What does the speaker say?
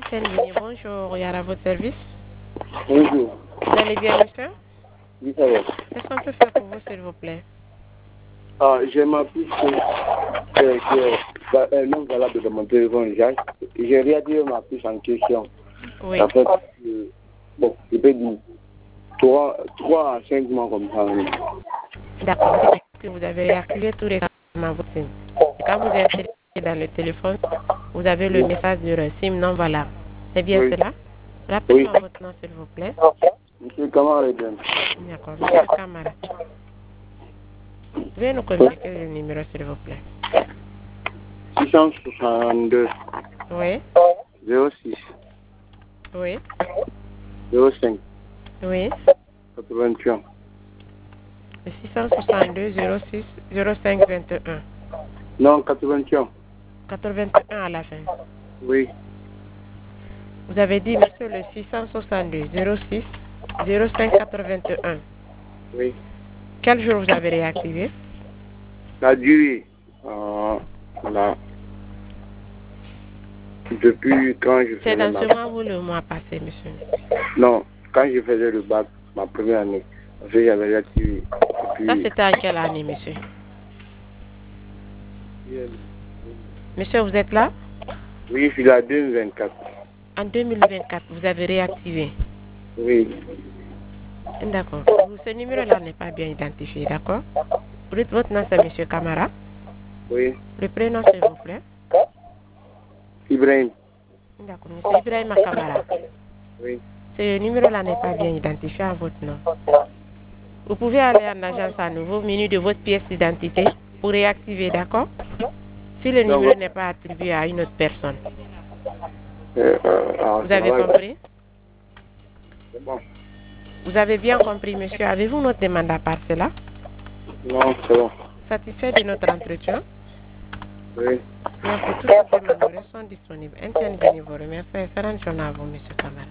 Vini, bonjour, il y a à votre service. Bonjour. Vous allez bien, monsieur? Oui, ça va. Qu'est-ce qu'on peut faire pour vous, s'il vous plaît? J'ai ma puce non valable de mon téléphone. J'ai réactivé ma puce en question. Oui. En fait, bon, je peux dire 3 à 5 mois comme ça. D'accord. Vous avez réactivé tous les à votre SIM. Et quand vous insérez dans le téléphone, vous avez le message de SIM non valable. C'est bien cela? Rappelez-moi votre nom, s'il vous plaît. Monsieur Kamara. D'accord, monsieur Kamara. Veuillez nous communiquer le numéro, s'il vous plaît. 662 Oui. 06 Oui. 05 Oui. 81. 662 06 05 21. Non, 81. 81 à la fin. Oui. Vous avez dit, monsieur, le 662 06 05 81. Oui. Quel jour vous avez réactivé? La durée. Voilà. Depuis quand je faisais C'est dans ce mois ou le mois passé, monsieur? Non, quand je faisais le bac, ma première année, parce que j'avais réactivé. Ça, c'était en quelle année, monsieur? Monsieur, vous êtes là? Oui, je suis là 2024. En 2024, vous avez réactivé? Oui. D'accord. Ce numéro-là n'est pas bien identifié, d'accord? Vous dites votre nom, c'est monsieur Kamara? Oui. Le prénom, s'il vous plaît? Ibrahim. D'accord, monsieur Ibrahim Kamara. Oui. Ce numéro-là n'est pas bien identifié à votre nom. Vous pouvez aller en agence à nouveau, menu de votre pièce d'identité, pour réactiver, d'accord? Si le numéro n'est pas attribué à une autre personne. Vous avez compris? C'est bon. Vous avez bien compris, monsieur. Avez-vous notre demande à part cela? Non, c'est bon. Satisfait de notre entretien? Oui. Bien, pour toutes les demandes, nous restons disponibles. Intervenez vos remerciements et excellente journée à vous, monsieur Kamara.